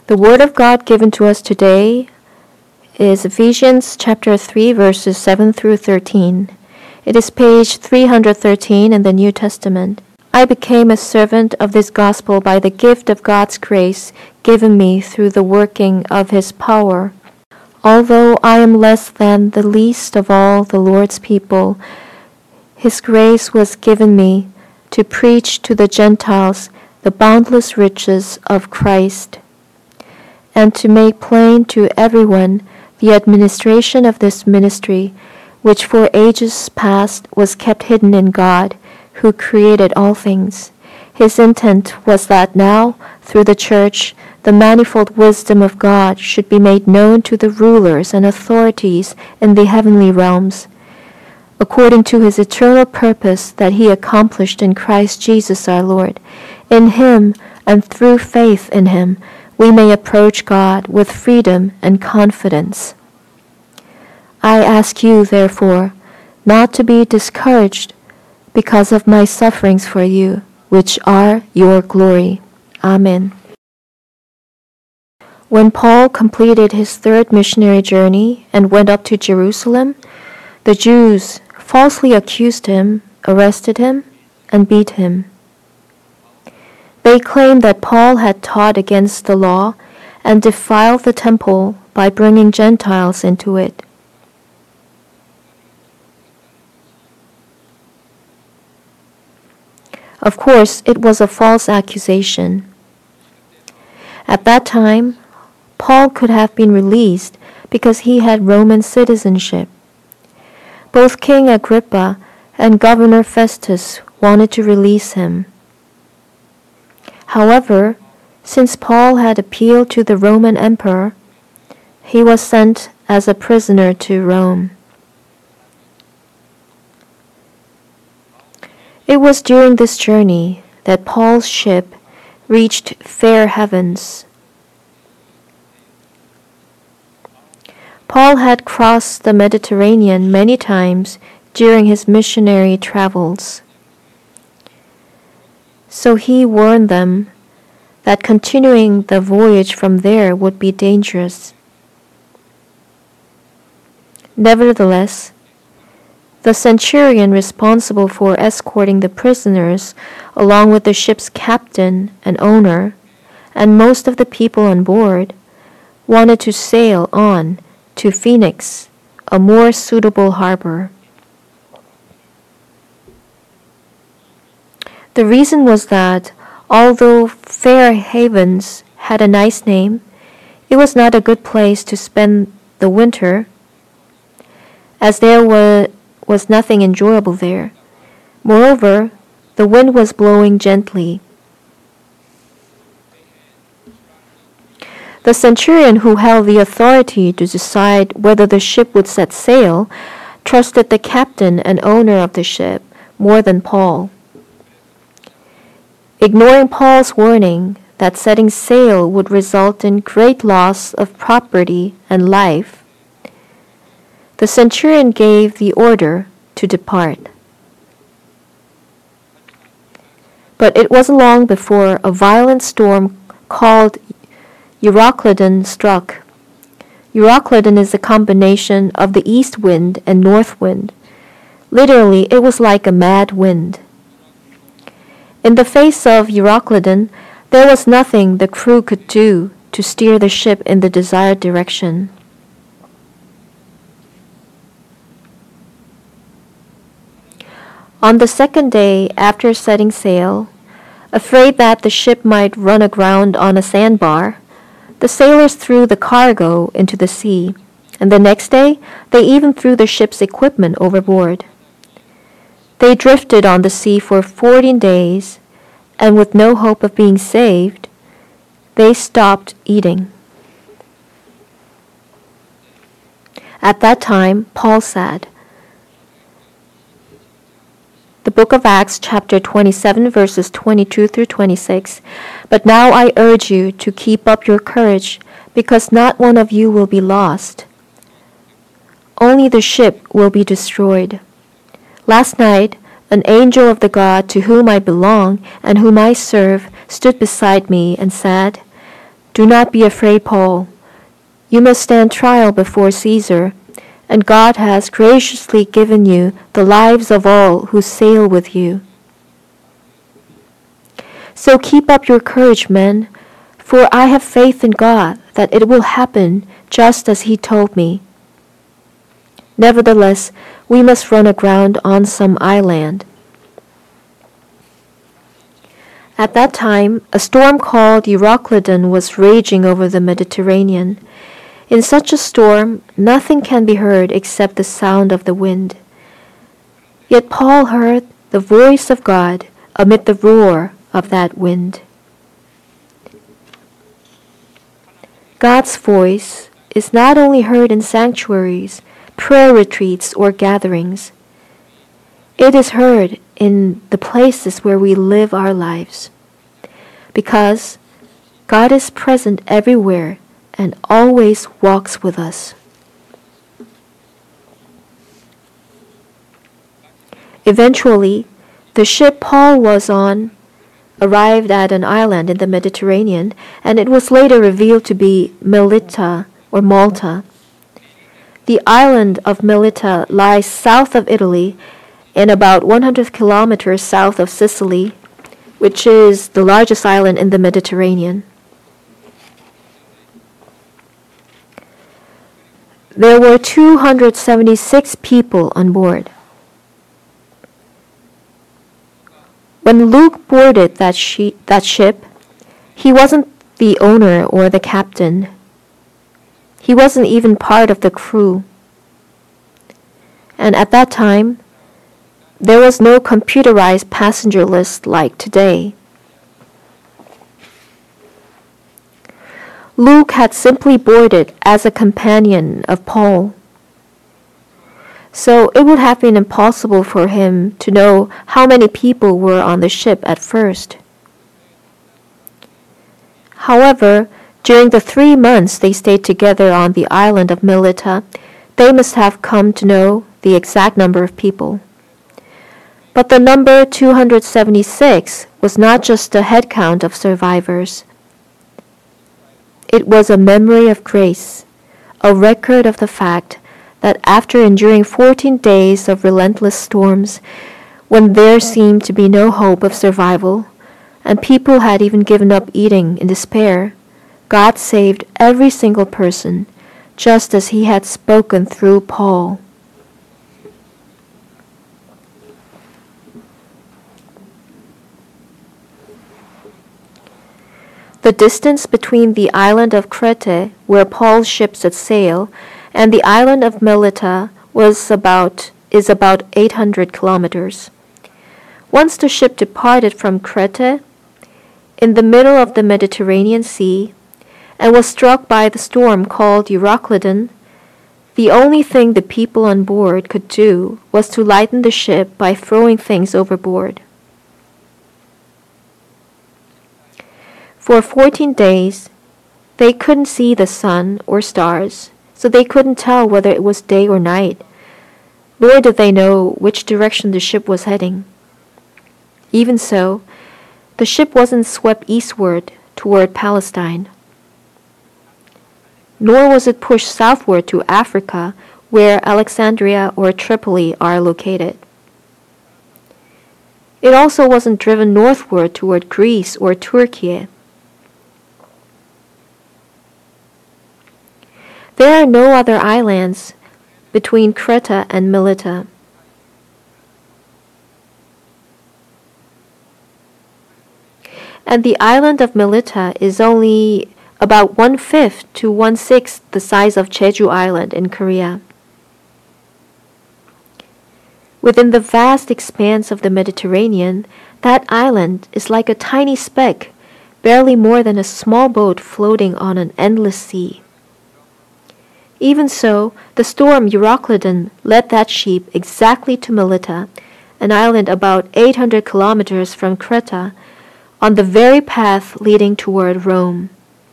The Word of God given to us today is Ephesians chapter 3, verses 7 through 13. It is page 313 in the New Testament. I became a servant of this gospel by the gift of God's grace given me through the working of His power. Although I am less than the least of all the Lord's people, His grace was given me to preach to the Gentiles the boundless riches of Christ, and to make plain to everyone the administration of this ministry, which for ages past was kept hidden in God, who created all things. His intent was that now, through the Church, the manifold wisdom of God should be made known to the rulers and authorities in the heavenly realms, according to His eternal purpose that He accomplished in Christ Jesus our Lord. In Him, and through faith in Him, we may approach God with freedom and confidence. I ask you, therefore, not to be discouraged because of my sufferings for you, which are your glory. Amen. When Paul completed his third missionary journey and went up to Jerusalem, the Jews falsely accused him, arrested him, and beat him. They claimed that Paul had taught against the law and defiled the temple by bringing Gentiles into it. Of course, it was a false accusation. At that time, Paul could have been released because he had Roman citizenship. Both King Agrippa and Governor Festus wanted to release him. However, since Paul had appealed to the Roman emperor, he was sent as a prisoner to Rome. It was during this journey that Paul's ship reached fair havens. Paul had crossed the Mediterranean many times during his missionary travels. So he warned them that continuing the voyage from there would be dangerous. Nevertheless, the centurion responsible for escorting the prisoners, along with the ship's captain and owner, and most of the people on board, wanted to sail on to Phoenix, a more suitable harbor. The reason was that, although Fair Havens had a nice name, it was not a good place to spend the winter, as there was nothing enjoyable there. Moreover, the wind was blowing gently. The centurion who held the authority to decide whether the ship would set sail trusted the captain and owner of the ship more than Paul. Ignoring Paul's warning that setting sail would result in great loss of property and life, the centurion gave the order to depart. But it wasn't long before a violent storm called Euroclydon struck. Euroclydon is a combination of the east wind and north wind. Literally, it was like a mad wind. In the face of Euroclydon, there was nothing the crew could do to steer the ship in the desired direction. On the second day after setting sail, afraid that the ship might run aground on a sandbar, the sailors threw the cargo into the sea, and the next day they even threw the ship's equipment overboard. They drifted on the sea for 14 days, and with no hope of being saved, they stopped eating. At that time, Paul said, the book of Acts, chapter 27, verses 22 through 26. But now I urge you to keep up your courage, because not one of you will be lost. Only the ship will be destroyed. Last night, an angel of the God to whom I belong and whom I serve stood beside me and said, Do not be afraid, Paul. You must stand trial before Caesar, and God has graciously given you the lives of all who sail with you. So keep up your courage, men, for I have faith in God that it will happen just as He told me. Nevertheless, we must run aground on some island. At that time, a storm called Euroclydon was raging over the Mediterranean. In such a storm, nothing can be heard except the sound of the wind. Yet Paul heard the voice of God amid the roar of that wind. God's voice is not only heard in sanctuaries, prayer retreats, or gatherings. It is heard in the places where we live our lives, because God is present everywhere and always walks with us. Eventually, the ship Paul was on arrived at an island in the Mediterranean, and it was later revealed to be Melita or Malta. The island of Melita lies south of Italy and about 100 kilometers south of Sicily, which is the largest island in the Mediterranean. There were 276 people on board. When Luke boarded that ship, he wasn't the owner or the captain. He wasn't even part of the crew. And at that time, there was no computerized passenger list like today. Luke had simply boarded as a companion of Paul. So it would have been impossible for him to know how many people were on the ship at first. However, during the 3 months they stayed together on the island of Melita, they must have come to know the exact number of people. But the number 276 was not just a head count of survivors. It was a memory of grace, a record of the fact that after enduring 14 days of relentless storms, when there seemed to be no hope of survival, and people had even given up eating in despair, God saved every single person, just as He had spoken through Paul. The distance between the island of Crete, where Paul's ship set sail, and the island of Melita is about 800 kilometers. Once the ship departed from Crete, in the middle of the Mediterranean Sea, and was struck by the storm called Euroclydon, the only thing the people on board could do was to lighten the ship by throwing things overboard. For 14 days, they couldn't see the sun or stars, so they couldn't tell whether it was day or night, nor did they know which direction the ship was heading. Even so, the ship wasn't swept eastward toward Palestine, nor was it pushed southward to Africa, where Alexandria or Tripoli are located. It also wasn't driven northward toward Greece or Turkey. There are no other islands between Crete and Melita. And the island of Melita is only about 1/5 to 1/6 the size of Jeju Island in Korea. Within the vast expanse of the Mediterranean, that island is like a tiny speck, barely more than a small boat floating on an endless sea. Even so, the storm Euroclydon led that ship exactly to Melita, an island about 800 kilometers from Crete, on the very path leading toward Rome.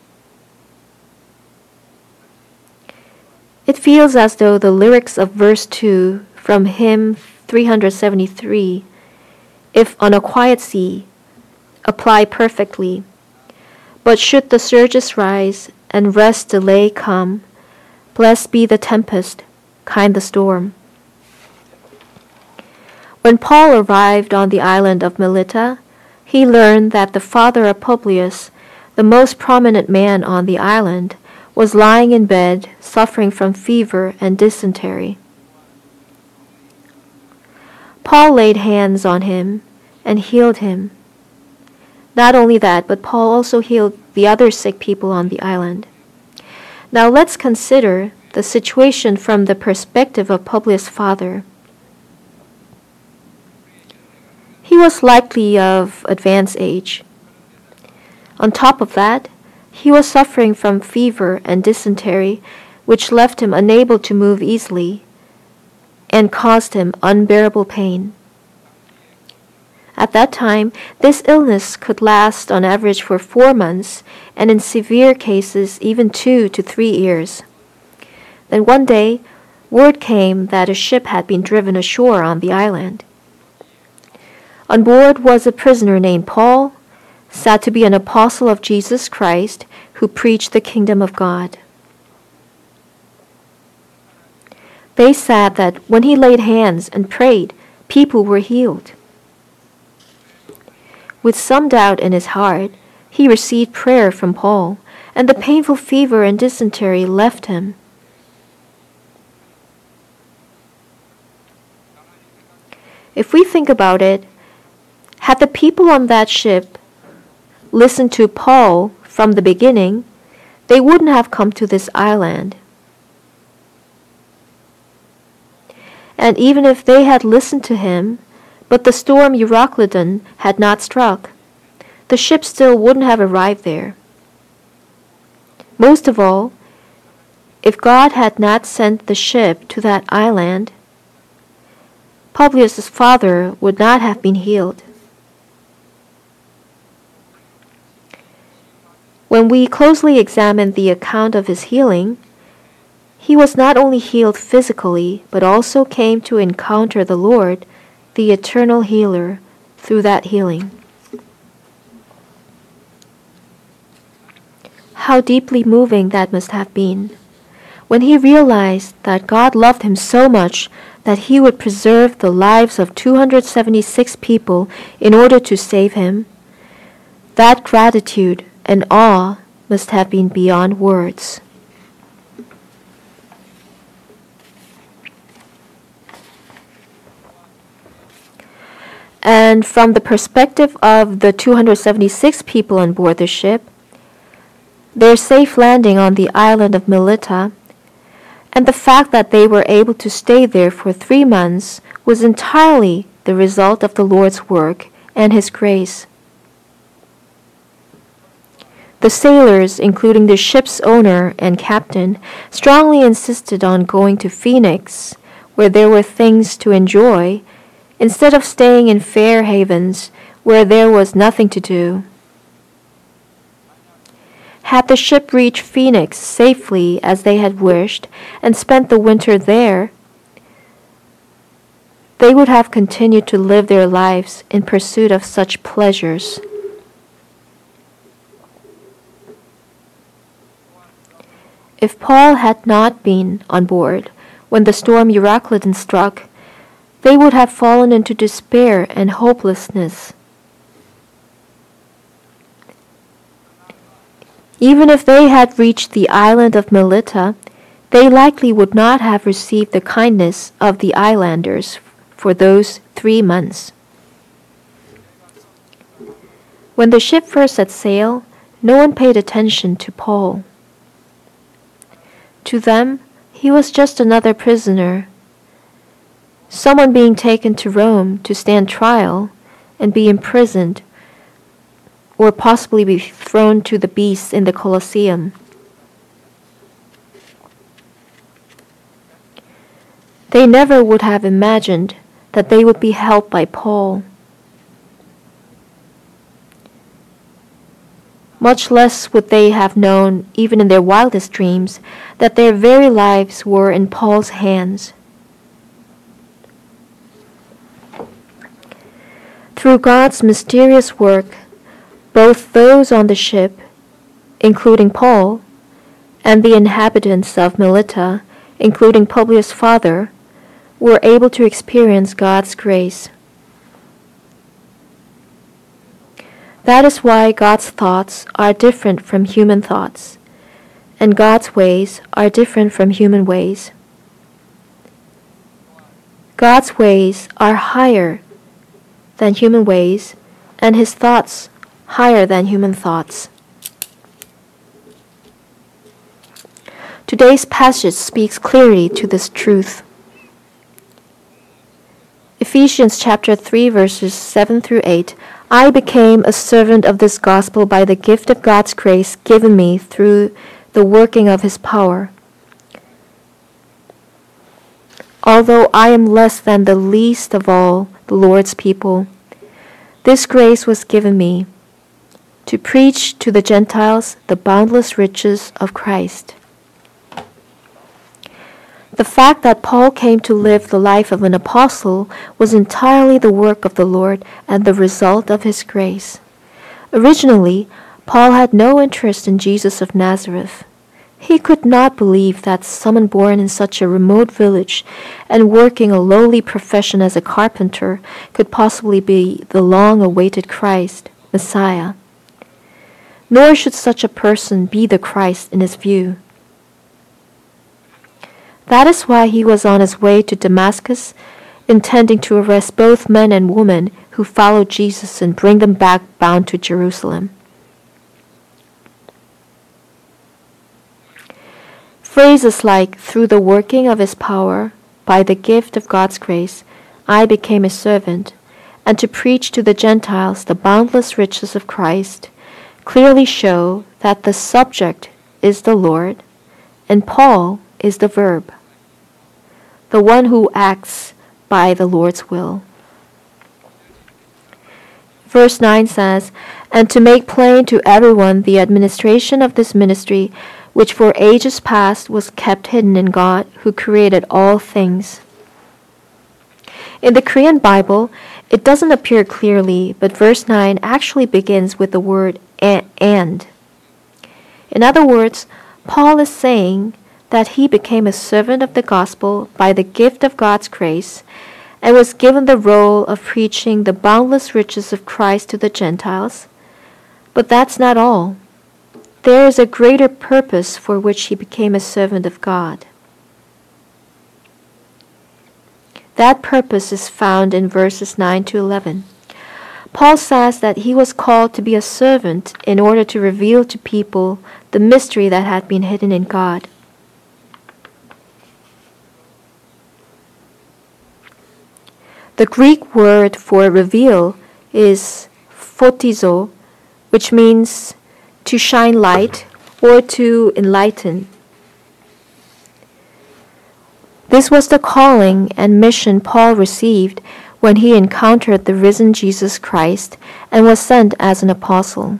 It feels as though the lyrics of verse 2 from hymn 373, "If on a quiet sea," apply perfectly. But should the surges rise, and rest delay come, blessed be the tempest, kind the storm. When Paul arrived on the island of Melita, he learned that the father of Publius, the most prominent man on the island, was lying in bed, suffering from fever and dysentery. Paul laid hands on him and healed him. Not only that, but Paul also healed the other sick people on the island. Now let's consider the situation from the perspective of Publius' father. He was likely of advanced age. On top of that, he was suffering from fever and dysentery, which left him unable to move easily and caused him unbearable pain. At that time, this illness could last on average for 4 months, and in severe cases, even 2 to 3 years. Then one day, word came that a ship had been driven ashore on the island. On board was a prisoner named Paul, said to be an apostle of Jesus Christ, who preached the kingdom of God. They said that when he laid hands and prayed, people were healed. With some doubt in his heart, he received prayer from Paul, and the painful fever and dysentery left him. If we think about it, had the people on that ship listened to Paul from the beginning, they wouldn't have come to this island. And even if they had listened to him, but the storm Euroclydon had not struck, the ship still wouldn't have arrived there. Most of all, if God had not sent the ship to that island, Publius' father would not have been healed. When we closely examine the account of his healing, he was not only healed physically, but also came to encounter the Lord, the eternal healer, through that healing. How deeply moving that must have been, when he realized that God loved him so much that he would preserve the lives of 276 people in order to save him. That gratitude and awe must have been beyond words. And from the perspective of the 276 people on board the ship, their safe landing on the island of Melita, and the fact that they were able to stay there for 3 months was entirely the result of the Lord's work and His grace. The sailors, including the ship's owner and captain, strongly insisted on going to Phoenix, where there were things to enjoy, instead of staying in Fair Havens, where there was nothing to do. Had the ship reached Phoenix safely as they had wished and spent the winter there, they would have continued to live their lives in pursuit of such pleasures. If Paul had not been on board when the storm Euroclydon struck, they would have fallen into despair and hopelessness. Even if they had reached the island of Melita, they likely would not have received the kindness of the islanders for those 3 months. When the ship first set sail, no one paid attention to Paul. To them, he was just another prisoner, someone being taken to Rome to stand trial and be imprisoned, or possibly be thrown to the beasts in the Colosseum. They never would have imagined that they would be helped by Paul. Much less would they have known, even in their wildest dreams, that their very lives were in Paul's hands. Through God's mysterious work, both those on the ship including Paul, and the inhabitants of Melita, including Publius' father, were able to experience God's grace. That is why God's thoughts are different from human thoughts, and God's ways are different from human ways. God's ways are higher than human ways, and His thoughts higher than human thoughts. Today's passage speaks clearly to this truth. Ephesians chapter 3 verses 7 through 8, I became a servant of this gospel by the gift of God's grace given me through the working of His power. Although I am less than the least of all the Lord's people, this grace was given me to preach to the Gentiles the boundless riches of Christ. The fact that Paul came to live the life of an apostle was entirely the work of the Lord and the result of His grace. Originally, Paul had no interest in Jesus of Nazareth. He could not believe that someone born in such a remote village and working a lowly profession as a carpenter could possibly be the long-awaited Christ, Messiah. Nor should such a person be the Christ in his view. That is why he was on his way to Damascus, intending to arrest both men and women who followed Jesus and bring them back bound to Jerusalem. Phrases like, through the working of His power, by the gift of God's grace, I became a servant, and to preach to the Gentiles the boundless riches of Christ, clearly show that the subject is the Lord, and Paul is the verb, the one who acts by the Lord's will. Verse 9 says, and to make plain to everyone the administration of this ministry, which for ages past was kept hidden in God, who created all things. In the Korean Bible, it doesn't appear clearly, but verse 9 actually begins with the word and. In other words, Paul is saying that he became a servant of the gospel by the gift of God's grace and was given the role of preaching the boundless riches of Christ to the Gentiles. But that's not all. There is a greater purpose for which he became a servant of God. That purpose is found in verses 9 to 11. Paul says that he was called to be a servant in order to reveal to people the mystery that had been hidden in God. The Greek word for reveal is photizo, which means to shine light or to enlighten. This was the calling and mission Paul received when he encountered the risen Jesus Christ and was sent as an apostle.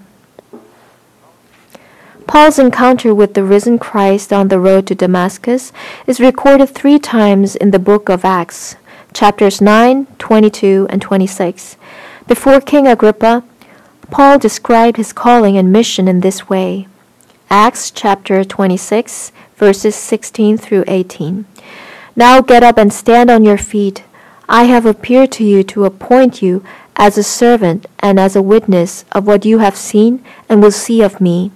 Paul's encounter with the risen Christ on the road to Damascus is recorded 3 times in the book of Acts, chapters 9, 22, and 26. Before King Agrippa, Paul described his calling and mission in this way. Acts chapter 26, verses 16 through 18. Now get up and stand on your feet. I have appeared to you to appoint you as a servant and as a witness of what you have seen and will see of me.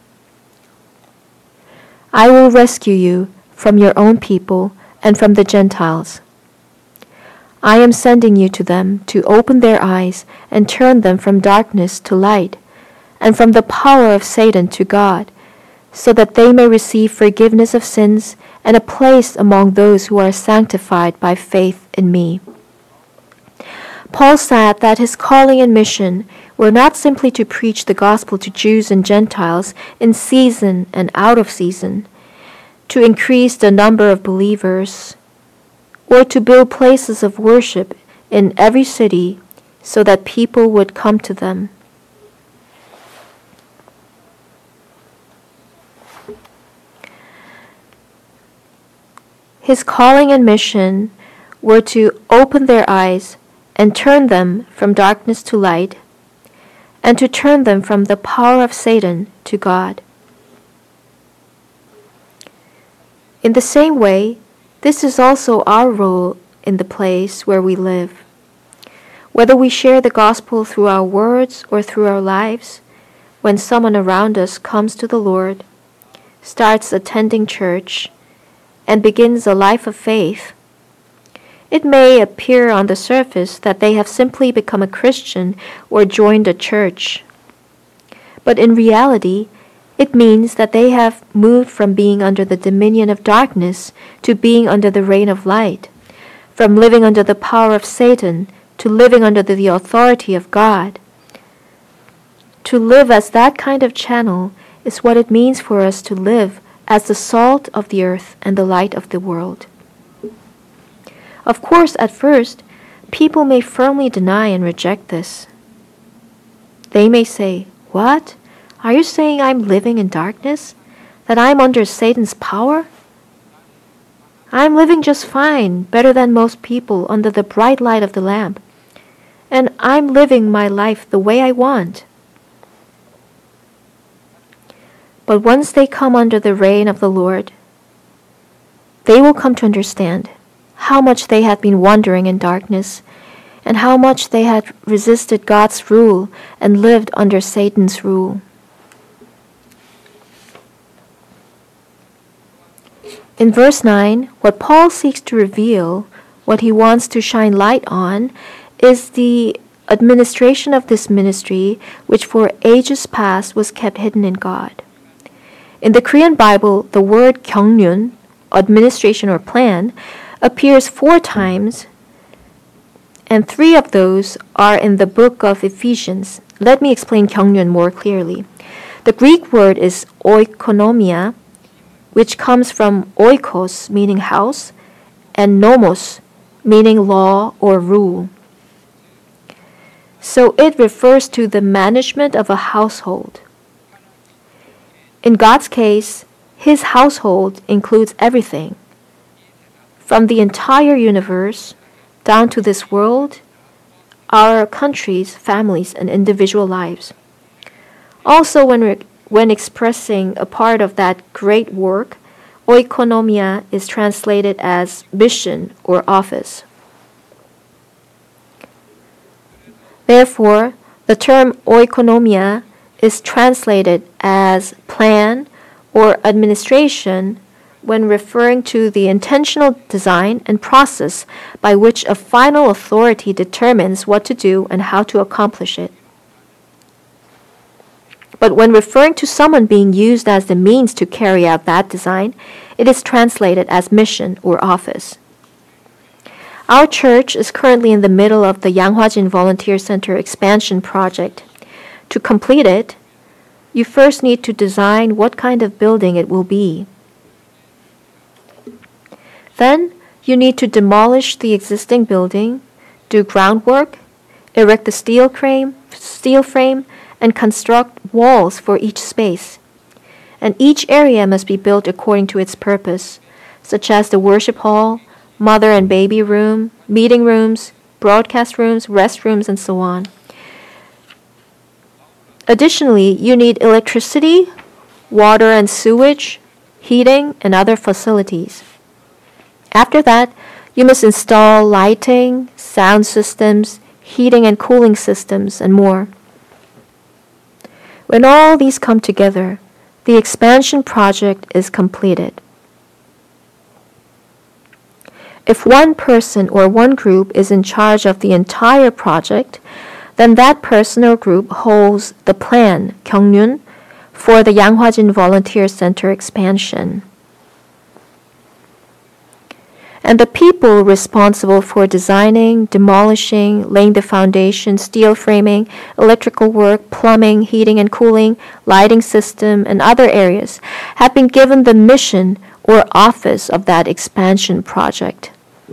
I will rescue you from your own people and from the Gentiles. I am sending you to them to open their eyes and turn them from darkness to light, and from the power of Satan to God, so that they may receive forgiveness of sins and a place among those who are sanctified by faith in me. Paul said that his calling and mission were not simply to preach the gospel to Jews and Gentiles in season and out of season, to increase the number of believers, or to build places of worship in every city so that people would come to them. His calling and mission were to open their eyes and turn them from darkness to light, and to turn them from the power of Satan to God. In the same way, this is also our role in the place where we live. Whether we share the gospel through our words or through our lives, when someone around us comes to the Lord, starts attending church, and begins a life of faith, it may appear on the surface that they have simply become a Christian or joined a church. But in reality, it means that they have moved from being under the dominion of darkness to being under the reign of light, from living under the power of Satan to living under the authority of God. To live as that kind of channel is what it means for us to live as the salt of the earth and the light of the world. Of course, at first, people may firmly deny and reject this. They may say, "What? Are you saying I'm living in darkness? That I'm under Satan's power? I'm living just fine, better than most people under the bright light of the lamp. And I'm living my life the way I want." But once they come under the reign of the Lord, they will come to understand how much they had been wandering in darkness and how much they had resisted God's rule and lived under Satan's rule. In verse 9, what Paul seeks to reveal, what he wants to shine light on, is the administration of this ministry, which for ages past was kept hidden in God. In the Korean Bible, the word 경륜, administration or plan, appears 4 times, and 3 of those are in the book of Ephesians. Let me explain 경륜 more clearly. The Greek word is oikonomia, which comes from oikos, meaning house, and nomos, meaning law or rule. So it refers to the management of a household. In God's case, His household includes everything, from the entire universe down to this world, our countries, families, and individual lives. Also, when expressing a part of that great work, oikonomia is translated as mission or office. Therefore, the term oikonomia is translated as plan or administration when referring to the intentional design and process by which a final authority determines what to do and how to accomplish it. But when referring to someone being used as the means to carry out that design, it is translated as mission or office. Our church is currently in the middle of the Yanghwajin Volunteer Center expansion project. To complete it, you first need to design what kind of building it will be. Then, you need to demolish the existing building, do groundwork, erect the steel frame, and construct walls for each space. And each area must be built according to its purpose, such as the worship hall, mother and baby room, meeting rooms, broadcast rooms, restrooms, and so on. Additionally, you need electricity, water and sewage, heating, and other facilities. After that, you must install lighting, sound systems, heating and cooling systems, and more. When all these come together, the expansion project is completed. If one person or one group is in charge of the entire project, then that person or group holds the plan, 경륜, for the Yanghwajin Volunteer Center expansion. And the people responsible for designing, demolishing, laying the foundation, steel framing, electrical work, plumbing, heating and cooling, lighting system, and other areas have been given the mission or office of that expansion project.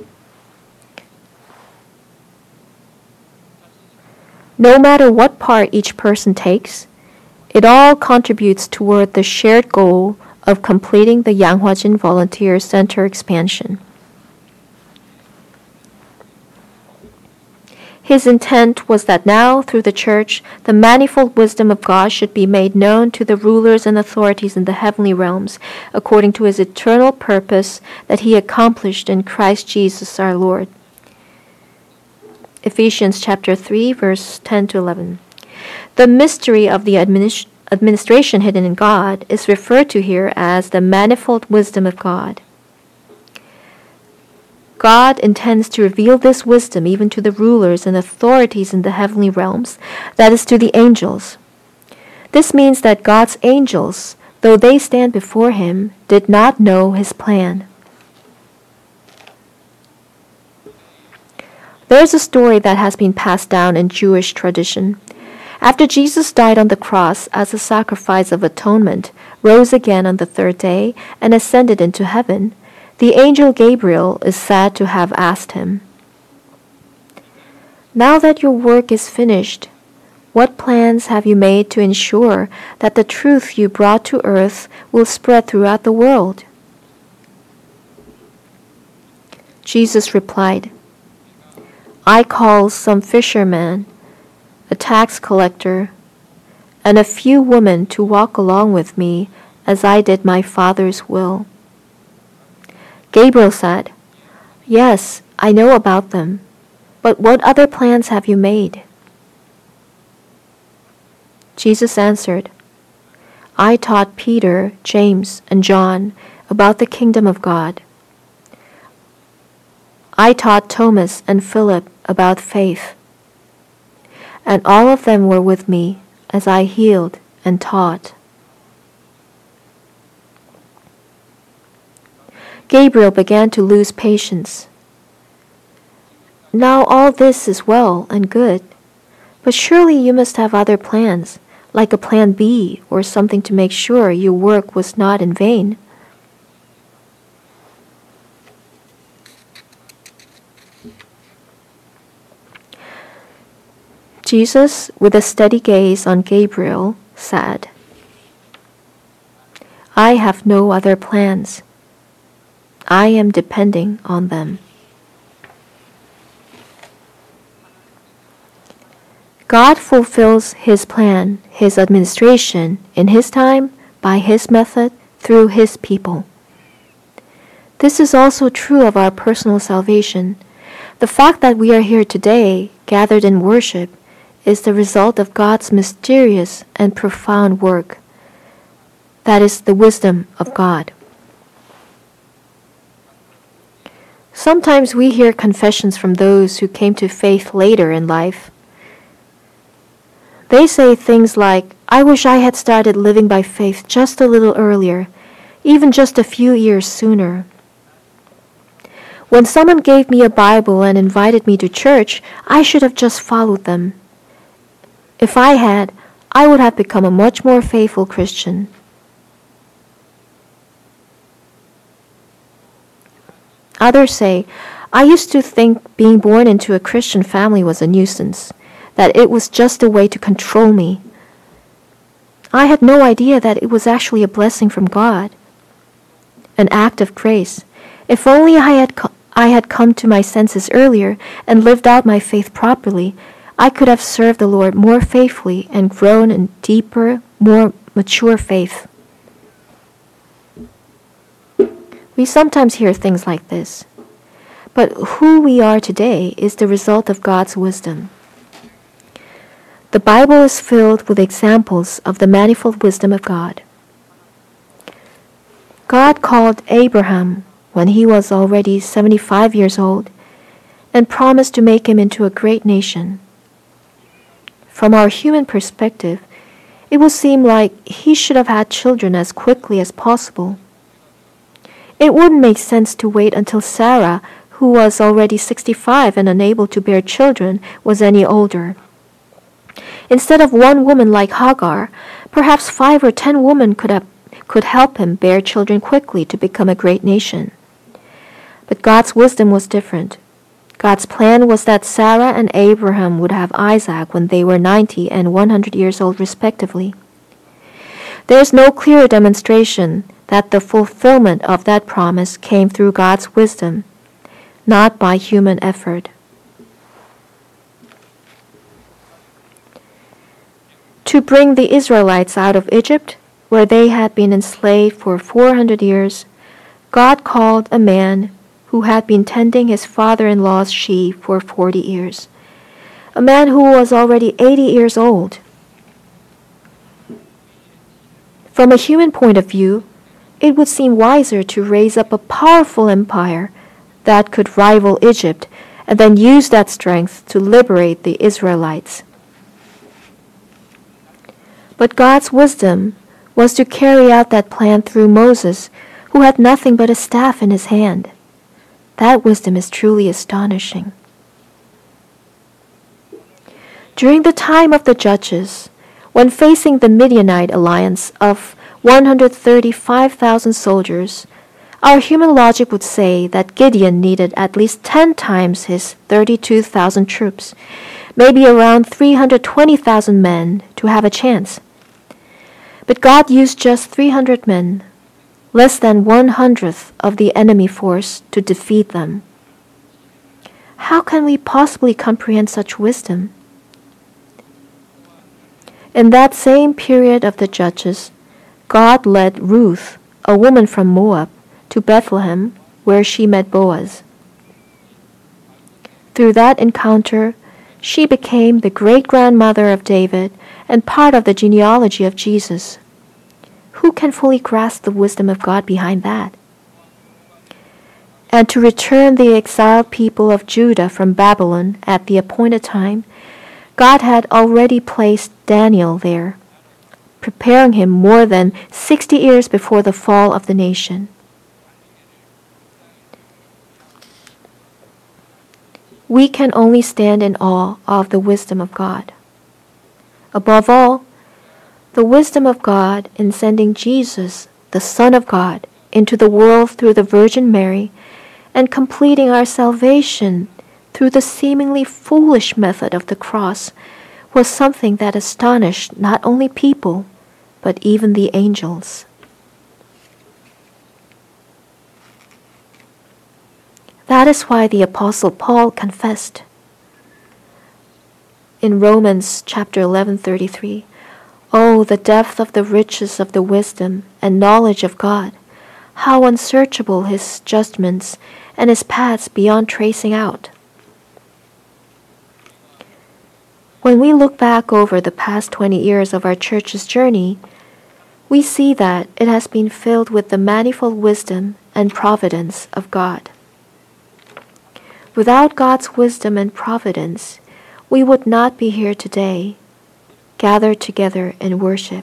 No matter what part each person takes, it all contributes toward the shared goal of completing the Yanghwajin Volunteer Center expansion. His intent was that now, through the church, the manifold wisdom of God should be made known to the rulers and authorities in the heavenly realms, according to his eternal purpose that he accomplished in Christ Jesus our Lord. Ephesians chapter 3, verse 10 to 11. The mystery of the administration hidden in God is referred to here as the manifold wisdom of God. God intends to reveal this wisdom even to the rulers and authorities in the heavenly realms, that is, to the angels. This means that God's angels, though they stand before him, did not know his plan. There's a story that has been passed down in Jewish tradition. After Jesus died on the cross as a sacrifice of atonement, rose again on the third day, and ascended into heaven, the angel Gabriel is said to have asked him, "Now that your work is finished, what plans have you made to ensure that the truth you brought to earth will spread throughout the world?" Jesus replied, "I called some fishermen, a tax collector, and a few women to walk along with me as I did my Father's will." Gabriel said, "Yes, I know about them, but what other plans have you made?" Jesus answered, "I taught Peter, James, and John about the kingdom of God. I taught Thomas and Philip about faith, and all of them were with me as I healed and taught." Gabriel began to lose patience. "Now all this is well and good, but surely you must have other plans, like a plan B or something to make sure your work was not in vain." Jesus, with a steady gaze on Gabriel, said, "I have no other plans. I am depending on them." God fulfills his plan, his administration, in his time, by his method, through his people. This is also true of our personal salvation. The fact that we are here today, gathered in worship, is the result of God's mysterious and profound work. That is the wisdom of God. Sometimes we hear confessions from those who came to faith later in life. They say things like, "I wish I had started living by faith just a little earlier, even just a few years sooner. When someone gave me a Bible and invited me to church, I should have just followed them. If I had, I would have become a much more faithful Christian." Others say, "I used to think being born into a Christian family was a nuisance, that it was just a way to control me. I had no idea that it was actually a blessing from God, an act of grace. If only I had come to my senses earlier and lived out my faith properly, I could have served the Lord more faithfully and grown in deeper, more mature faith." We sometimes hear things like this. But who we are today is the result of God's wisdom. The Bible is filled with examples of the manifold wisdom of God. God called Abraham when he was already 75 years old and promised to make him into a great nation. From our human perspective, it would seem like he should have had children as quickly as possible. It wouldn't make sense to wait until Sarah, who was already 65 and unable to bear children, was any older. Instead of one woman like Hagar, perhaps 5 or 10 women could help him bear children quickly to become a great nation. But God's wisdom was different. God's plan was that Sarah and Abraham would have Isaac when they were 90 and 100 years old respectively. There is no clearer demonstration that the fulfillment of that promise came through God's wisdom, not by human effort. To bring the Israelites out of Egypt, where they had been enslaved for 400 years, God called a man who had been tending his father-in-law's sheep for 40 years, a man who was already 80 years old. From a human point of view, it would seem wiser to raise up a powerful empire that could rival Egypt and then use that strength to liberate the Israelites. But God's wisdom was to carry out that plan through Moses, who had nothing but a staff in his hand. That wisdom is truly astonishing. During the time of the Judges, when facing the Midianite alliance of 135,000 soldiers, our human logic would say that Gideon needed at least 10 times his 32,000 troops, maybe around 320,000 men, to have a chance. But God used just 300 men, less than 1/100th of the enemy force, to defeat them. How can we possibly comprehend such wisdom? In that same period of the Judges, God led Ruth, a woman from Moab, to Bethlehem, where she met Boaz. Through that encounter, she became the great-grandmother of David and part of the genealogy of Jesus. Who can fully grasp the wisdom of God behind that? And to return the exiled people of Judah from Babylon at the appointed time, God had already placed Daniel there, preparing him more than 60 years before the fall of the nation. We can only stand in awe of the wisdom of God. Above all, the wisdom of God in sending Jesus, the Son of God, into the world through the Virgin Mary and completing our salvation through the seemingly foolish method of the cross was something that astonished not only people, but even the angels. That is why the Apostle Paul confessed in Romans chapter 11:33, "Oh, the depth of the riches of the wisdom and knowledge of God! How unsearchable his judgments and his paths beyond tracing out!" When we look back over the past 20 years of our church's journey, we see that it has been filled with the manifold wisdom and providence of God. Without God's wisdom and providence, we would not be here today, gathered together in worship.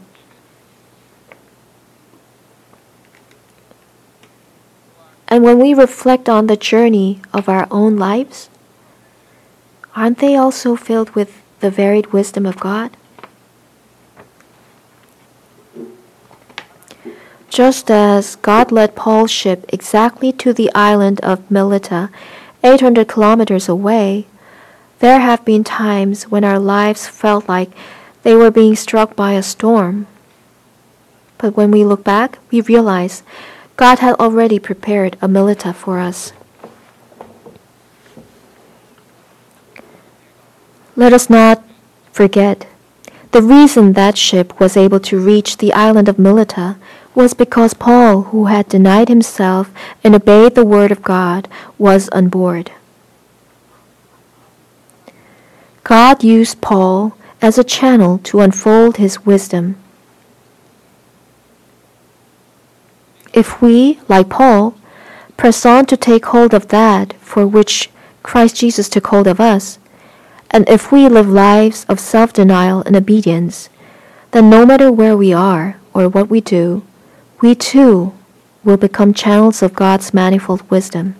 And when we reflect on the journey of our own lives, aren't they also filled with the varied wisdom of God? Just as God led Paul's ship exactly to the island of Melita, 800 kilometers away, there have been times when our lives felt like they were being struck by a storm. But when we look back, we realize God had already prepared a Melita for us. Let us not forget, the reason that ship was able to reach the island of Melita was because Paul, who had denied himself and obeyed the word of God, was on board. God used Paul as a channel to unfold his wisdom. If we, like Paul, press on to take hold of that for which Christ Jesus took hold of us, and if we live lives of self-denial and obedience, then no matter where we are or what we do, we too will become channels of God's manifold wisdom.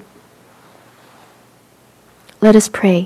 Let us pray.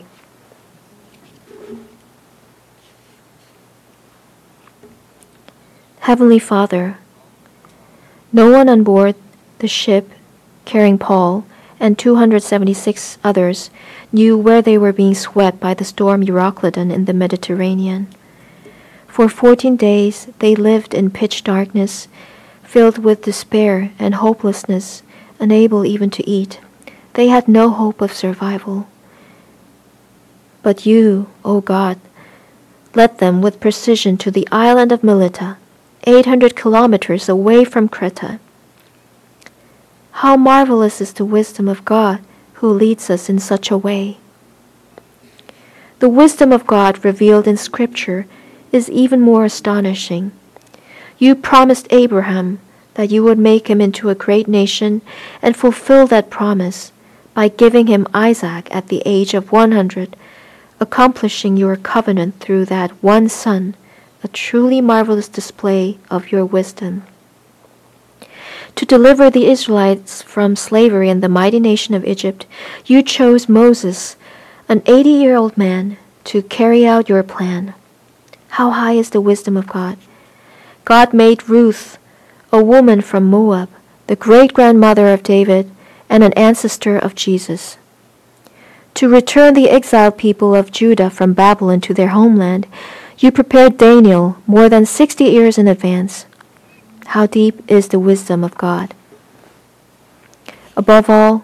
Heavenly Father, no one on board the ship carrying Paul and 276 others knew where they were being swept by the storm Euroclydon in the Mediterranean. For 14 days they lived in pitch darkness, filled with despair and hopelessness, unable even to eat. They had no hope of survival. But you, O God, led them with precision to the island of Melita, 800 kilometers away from Creta. How marvelous is the wisdom of God who leads us in such a way. The wisdom of God revealed in Scripture is even more astonishing. You promised Abraham that you would make him into a great nation and fulfill that promise by giving him Isaac at the age of 100, accomplishing your covenant through that one son, a truly marvelous display of your wisdom. To deliver the Israelites from slavery in the mighty nation of Egypt, you chose Moses, an 80-year-old man, to carry out your plan. How high is the wisdom of God! God made Ruth, a woman from Moab, the great-grandmother of David and an ancestor of Jesus. To return the exiled people of Judah from Babylon to their homeland, you prepared Daniel more than 60 years in advance. How deep is the wisdom of God! Above all,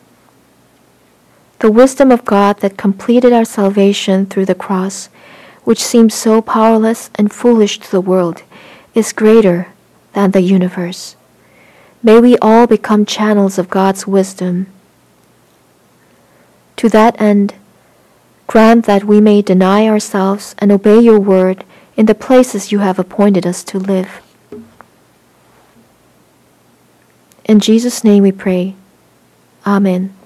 the wisdom of God that completed our salvation through the cross, which seems so powerless and foolish to the world, is greater than the universe. May we all become channels of God's wisdom. To that end, grant that we may deny ourselves and obey your word in the places you have appointed us to live. In Jesus' name we pray. Amen.